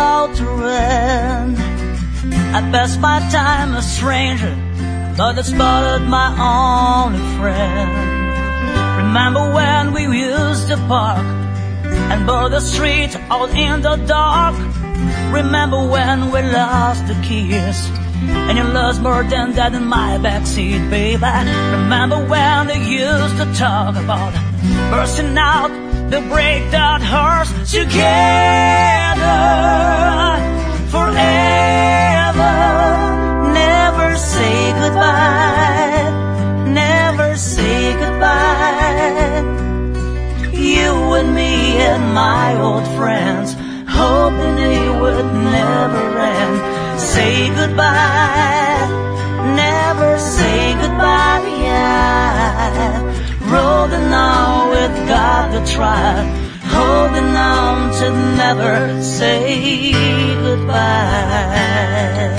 about to end. I passed my time a stranger, but it spotted my only friend. Remember when we used to park and bore the street out in the dark? Remember when we lost the keys and you lost more than that in my backseat, baby? Remember when they used to talk about bursting out the break that hurts together forever? Never say goodbye, never say goodbye. You and me and my old friends, hoping it would never end. Say goodbye, never say goodbye. Yeah. Rolling on, we've got to try, holding on to never say goodbye.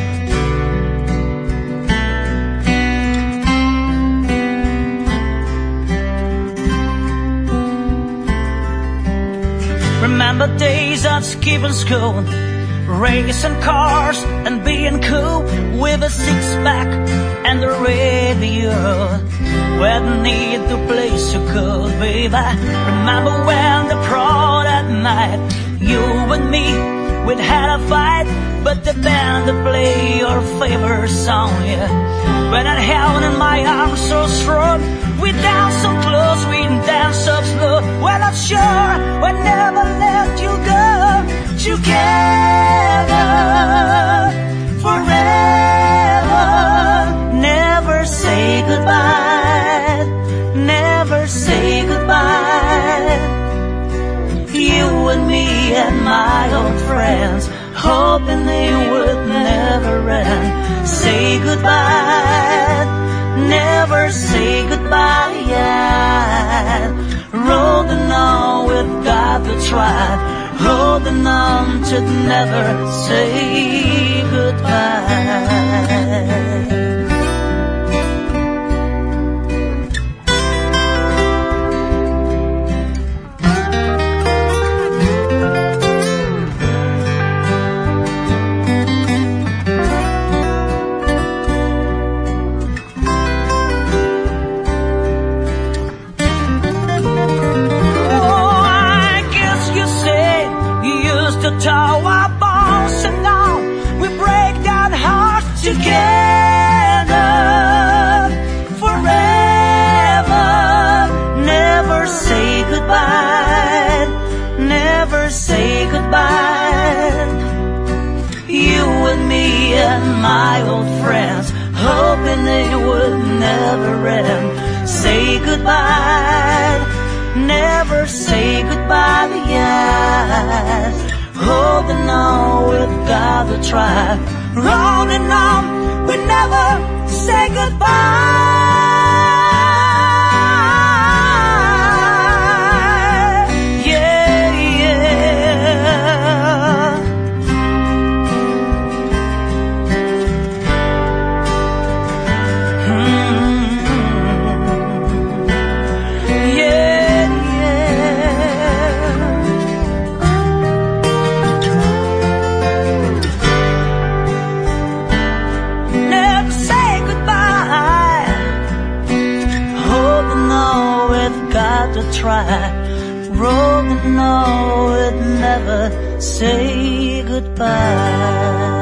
Remember days at skipping school, racing cars and being cool with a six-pack and the radio. When need to play so cool, baby. Remember when the crowd at night, you and me, we'd had a fight, but the band to play your favorite song, yeah. When I held in my arms so strong, we danced so close, we danced so slow. Well, I'm sure we'll never let you go. Together forever. Never say goodbye, never say goodbye. You and me and my old friends, hoping they would never end. Say goodbye, never say goodbye. Yeah. Rolling on, we've got to try, holding on to never say goodbye. Our bones and now we break down hearts together forever. Never say goodbye, never say goodbye. You and me and my old friends, hoping they would never end. Say goodbye, never say goodbye. Yeah. Holding on, we've got to try, rolling on, we never say goodbye. Yeah, yeah. Yeah, yeah. Never say goodbye, holding on, we've got to try, rolling on, we'd never say goodbye.